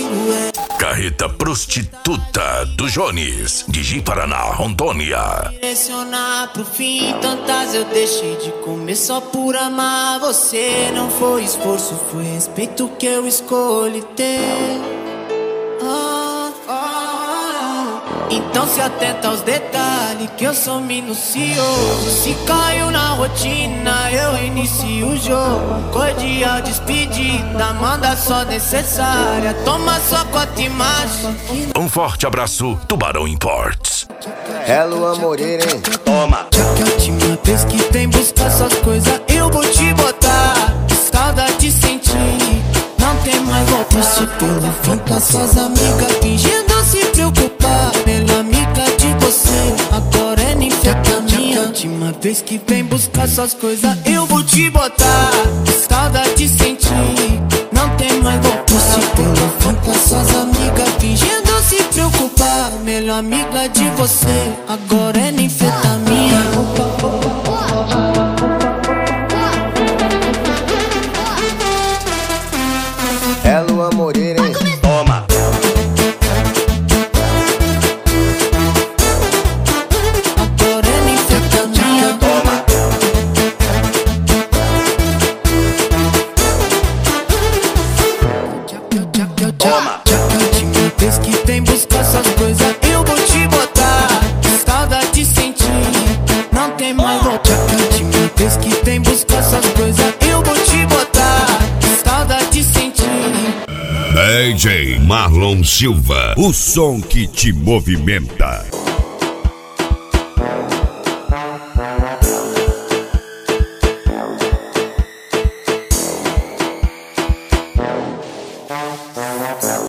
Carreta prostituta do Jones, de Ji-Paraná, Rondônia. Direcionar pro fim, tantas eu deixei de comer só por amar você. Não foi esforço, foi respeito que eu escolhi ter. Então se atenta aos detalhes, que eu sou minucioso. Se caiu na rotina, eu inicio o jogo. Cordial despedida, manda só necessária. Toma sua cota e marcha. Um forte abraço, Tubarão Imports. Hello, Moreira, hein? Toma. Já que a última vez que vem buscar suas coisas, eu vou te botar. Saudade sentir, não tem mais volta. Se pelo fim com suas amigas, fingindo se preocupar. Melhor amiga de você, agora é ninfetamina. Última vez que vem buscar suas coisas, eu vou te botar. Saudade sentir, não tem mais volta. Se pelo fim com suas amigas, fingindo se preocupar. Melhor amiga de você, agora é ninfetamina. Hello, Moreira, hein? Toma. Agora é ninfetamina. Toma. Toma. Já que a última vez que vem buscar suas coisas, eu vou te botar. Saudade sentir, não tem mais volta. Já que a última vez que vem buscar suas coisas, eu vou te botar. Saudade sentir. DJ Marlon Silva, o som que te movimenta.